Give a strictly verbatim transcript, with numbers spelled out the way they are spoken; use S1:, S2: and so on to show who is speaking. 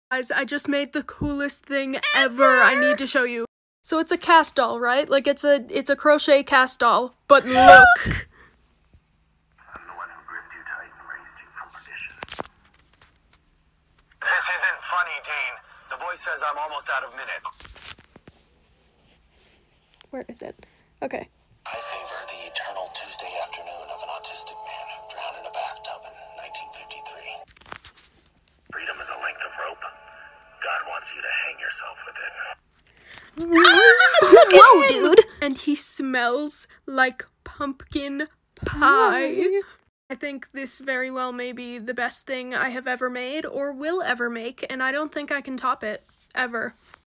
S1: Guys, I just made the coolest thing ever. ever. I need to show you. So it's a cast doll, right? Like it's a it's a crochet cast doll. But look.
S2: I'm the one who gripped you tight and raised you from perdition. This isn't funny, Dean. The voice says I'm almost out of minutes.
S1: Where is it? Okay.
S2: I favor the eternal Tuesday afternoon of an autistic man who drowned in a bathtub in nineteen fifty-three. Freedom is a length of rope. God wants you to hang yourself with it.
S1: Whoa, dude! And he smells like pumpkin pie. I think this very well may be the best thing I have ever made or will ever make, and I don't think I can top it, ever.